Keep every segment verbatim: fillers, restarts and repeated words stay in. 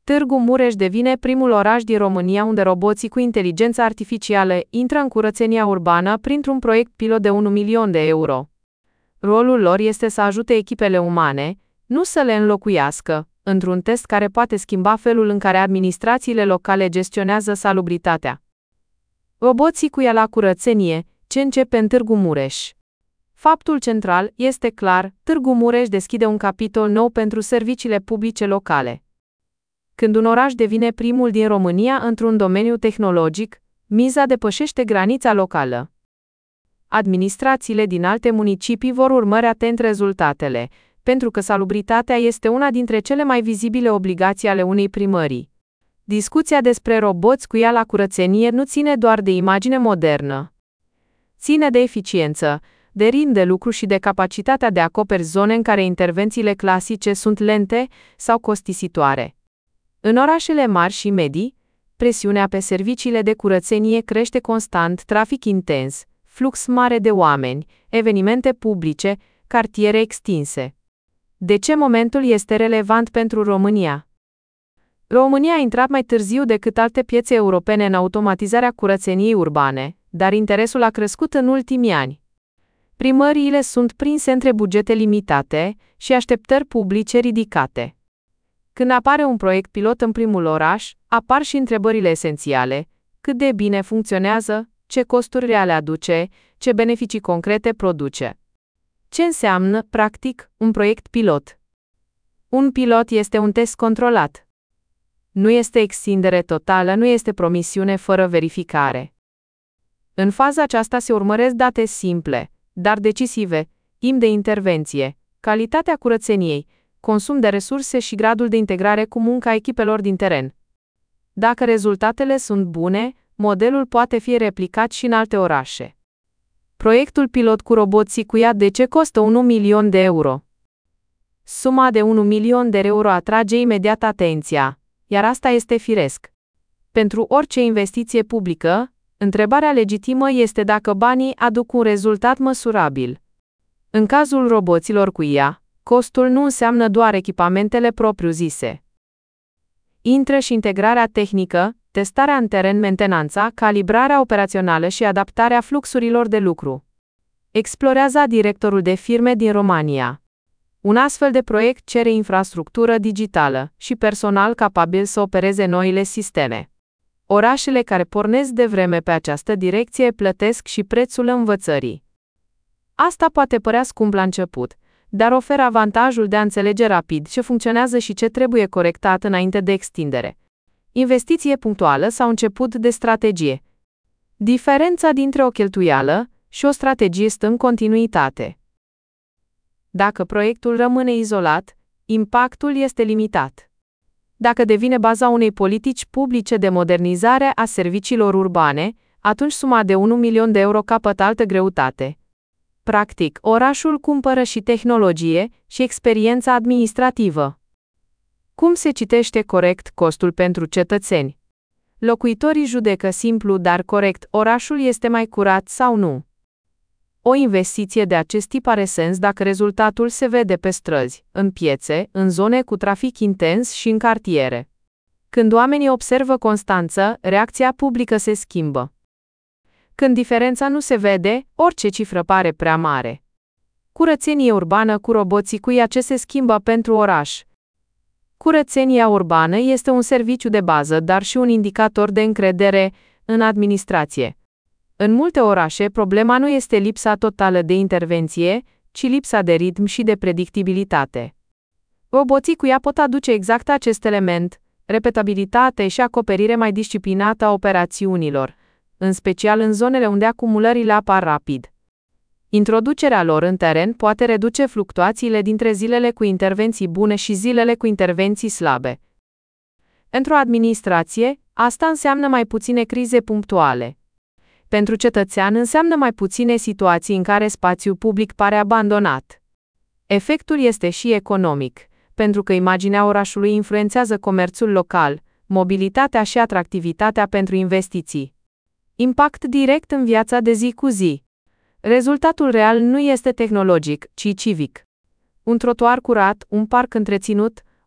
Târgu Mureș devine primul oraș din România unde roboții cu inteligență artificială intră în curățenia urbană printr-un proiect pilot de un milion de euro. Rolul lor este să ajute echipele umane, nu să le înlocuiască, într-un test care poate schimba felul în care administrațiile locale gestionează salubritatea. Roboții cu ea la curățenie, ce începe în Târgu Mureș. Faptul central este clar, Târgu Mureș deschide un capitol nou pentru serviciile publice locale. Când un oraș devine primul din România într-un domeniu tehnologic, miza depășește granița locală. Administrațiile din alte municipii vor urmări atent rezultatele, pentru că salubritatea este una dintre cele mai vizibile obligații ale unei primării. Discuția despre roboți cu ea la curățenie nu ține doar de imagine modernă. Ține de eficiență, de ritm de lucru și de capacitatea de a acoperi zone în care intervențiile clasice sunt lente sau costisitoare. În orașele mari și medii, presiunea pe serviciile de curățenie crește constant, trafic intens, flux mare de oameni, evenimente publice, cartiere extinse. De ce momentul este relevant pentru România? România a intrat mai târziu decât alte piețe europene în automatizarea curățeniei urbane, dar interesul a crescut în ultimii ani. Primăriile sunt prinse între bugete limitate și așteptări publice ridicate. Când apare un proiect pilot în primul oraș, apar și întrebările esențiale: cât de bine funcționează, ce costuri reale aduce, ce beneficii concrete produce. Ce înseamnă, practic, un proiect pilot? Un pilot este un test controlat. Nu este extindere totală, nu este promisiune fără verificare. În faza aceasta se urmăresc date simple, dar decisive, timp de intervenție, calitatea curățeniei, consum de resurse și gradul de integrare cu munca echipelor din teren. Dacă rezultatele sunt bune, modelul poate fi replicat și în alte orașe. Proiectul pilot cu roboții cu ea de ce costă un milion de euro? Suma de un milion de euro atrage imediat atenția, iar asta este firesc. Pentru orice investiție publică, întrebarea legitimă este dacă banii aduc un rezultat măsurabil. În cazul roboților cu ea, costul nu înseamnă doar echipamentele propriu-zise. Intră și integrarea tehnică, testarea în teren, mentenanța, calibrarea operațională și adaptarea fluxurilor de lucru. Explorează directorul de firme din România. Un astfel de proiect cere infrastructură digitală și personal capabil să opereze noile sisteme. Orașele care pornesc de vreme pe această direcție plătesc și prețul învățării. Asta poate părea scump la început, dar oferă avantajul de a înțelege rapid ce funcționează și ce trebuie corectat înainte de extindere. Investiție punctuală sau început de strategie. Diferența dintre o cheltuială și o strategie stă în continuitate. Dacă proiectul rămâne izolat, impactul este limitat. Dacă devine baza unei politici publice de modernizare a serviciilor urbane, atunci suma de un milion de euro capătă altă greutate. Practic, orașul cumpără și tehnologie și experiența administrativă. Cum se citește corect costul pentru cetățeni? Locuitorii judecă simplu, dar corect, orașul este mai curat sau nu. O investiție de acest tip are sens dacă rezultatul se vede pe străzi, în piețe, în zone cu trafic intens și în cartiere. Când oamenii observă constanță, reacția publică se schimbă. Când diferența nu se vede, orice cifră pare prea mare. Curățenie urbană cu roboții cu ea ce se schimbă pentru oraș. Curățenia urbană este un serviciu de bază, dar și un indicator de încredere în administrație. În multe orașe, problema nu este lipsa totală de intervenție, ci lipsa de ritm și de predictibilitate. Roboții cu ea pot aduce exact acest element, repetabilitate și acoperire mai disciplinată a operațiunilor, în special în zonele unde acumulările apar rapid. Introducerea lor în teren poate reduce fluctuațiile dintre zilele cu intervenții bune și zilele cu intervenții slabe. Într-o administrație, asta înseamnă mai puține crize punctuale. Pentru cetățean înseamnă mai puține situații în care spațiul public pare abandonat. Efectul este și economic, pentru că imaginea orașului influențează comerțul local, mobilitatea și atractivitatea pentru investiții. Impact direct în viața de zi cu zi. Rezultatul real nu este tehnologic, ci civic. Un trotuar curat, un parc întreținut,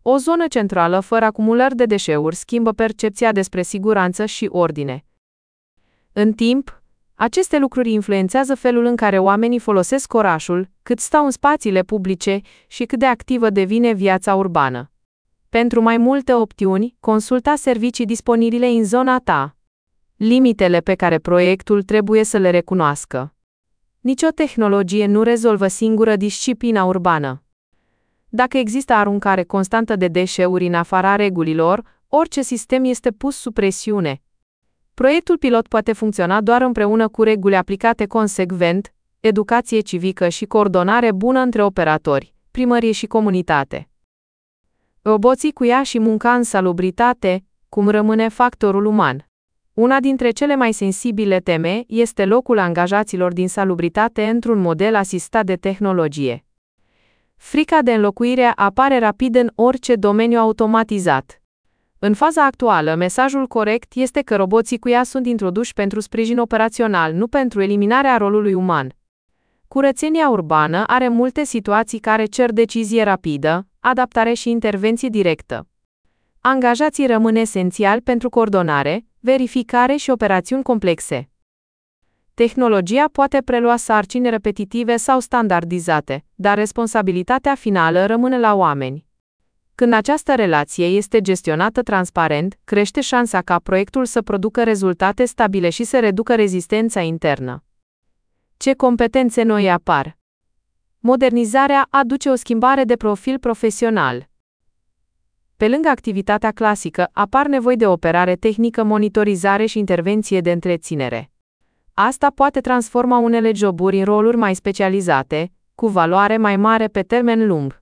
O zonă centrală fără acumulări de deșeuri schimbă percepția despre siguranță și ordine. În timp, aceste lucruri influențează felul în care oamenii folosesc orașul, cât stau în spațiile publice și cât de activă devine viața urbană. Pentru mai multe opțiuni, consulta servicii disponibile în zona ta. Limitele pe care proiectul trebuie să le recunoască. Nicio tehnologie nu rezolvă singură disciplina urbană. Dacă există aruncare constantă de deșeuri în afara regulilor, orice sistem este pus sub presiune. Proiectul pilot poate funcționa doar împreună cu reguli aplicate consecvent, educație civică și coordonare bună între operatori, primărie și comunitate. Roboții cu ea și munca în salubritate, cum rămâne factorul uman. Una dintre cele mai sensibile teme este locul angajaților din salubritate într-un model asistat de tehnologie. Frica de înlocuire apare rapid în orice domeniu automatizat. În faza actuală, mesajul corect este că roboții cu ea sunt introduși pentru sprijin operațional, nu pentru eliminarea rolului uman. Curățenia urbană are multe situații care cer decizie rapidă, adaptare și intervenție directă. Angajații rămân esențiali pentru coordonare, verificare și operațiuni complexe. Tehnologia poate prelua sarcini repetitive sau standardizate, dar responsabilitatea finală rămâne la oameni. Când această relație este gestionată transparent, crește șansa ca proiectul să producă rezultate stabile și să reducă rezistența internă. Ce competențe noi apar? Modernizarea aduce o schimbare de profil profesional. Pe lângă activitatea clasică, apar nevoi de operare tehnică, monitorizare și intervenție de întreținere. Asta poate transforma unele joburi în roluri mai specializate, cu valoare mai mare pe termen lung.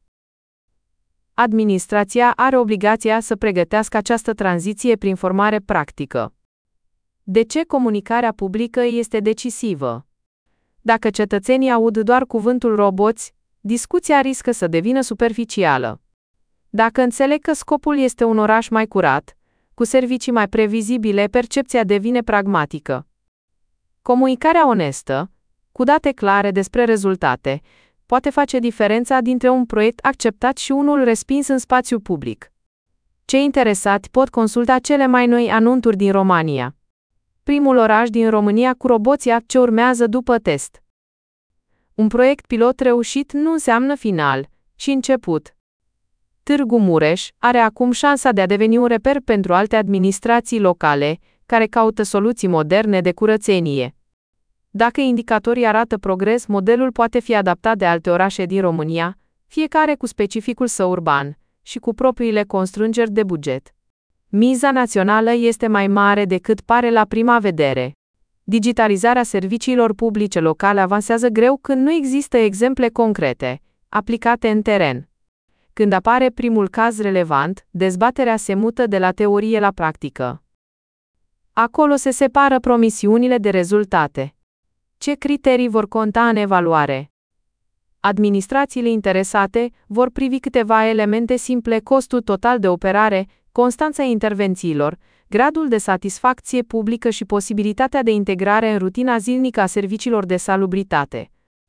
Administrația are obligația să pregătească această tranziție prin formare practică. De ce comunicarea publică este decisivă? Dacă cetățenii aud doar cuvântul roboți, discuția riscă să devină superficială. Dacă înțeleg că scopul este un oraș mai curat, cu servicii mai previzibile, percepția devine pragmatică. Comunicarea onestă, cu date clare despre rezultate, poate face diferența dintre un proiect acceptat și unul respins în spațiu public. Cei interesați pot consulta cele mai noi anunțuri din România. Primul oraș din România cu roboția ce urmează după test. Un proiect pilot reușit nu înseamnă final, ci început. Târgu Mureș are acum șansa de a deveni un reper pentru alte administrații locale, care caută soluții moderne de curățenie. Dacă indicatorii arată progres, modelul poate fi adaptat de alte orașe din România, fiecare cu specificul său urban și cu propriile constrângeri de buget. Miza națională este mai mare decât pare la prima vedere. Digitalizarea serviciilor publice locale avansează greu când nu există exemple concrete, aplicate în teren. Când apare primul caz relevant, dezbaterea se mută de la teorie la practică. Acolo se separă promisiunile de rezultate. Ce criterii vor conta în evaluare? Administrațiile interesate vor privi câteva elemente simple: costul total de operare, constanța intervențiilor, gradul de satisfacție publică și posibilitatea de integrare în rutina zilnică a serviciilor de salubritate.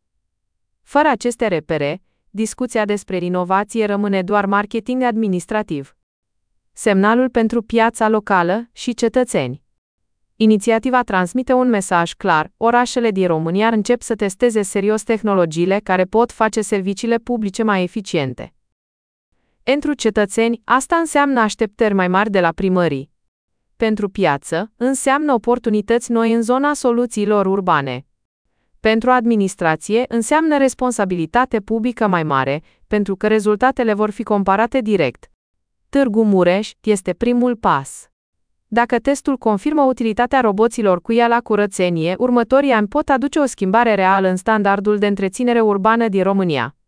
Fără aceste repere, discuția despre inovație rămâne doar marketing administrativ. Semnalul pentru piața locală și cetățeni. Inițiativa transmite un mesaj clar: orașele din România încep să testeze serios tehnologiile care pot face serviciile publice mai eficiente. Pentru cetățeni, asta înseamnă așteptări mai mari de la primării. Pentru piață, înseamnă oportunități noi în zona soluțiilor urbane. Pentru administrație, înseamnă responsabilitate publică mai mare, pentru că rezultatele vor fi comparate direct. Târgu Mureș este primul pas. Dacă testul confirmă utilitatea roboților cu ea la curățenie, următorii ani pot aduce o schimbare reală în standardul de întreținere urbană din România.